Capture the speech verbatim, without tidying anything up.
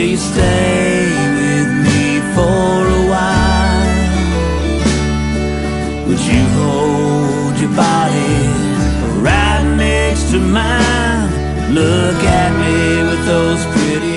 Will you stay with me for a while? Would you hold your body right next to mine? Look at me with those pretty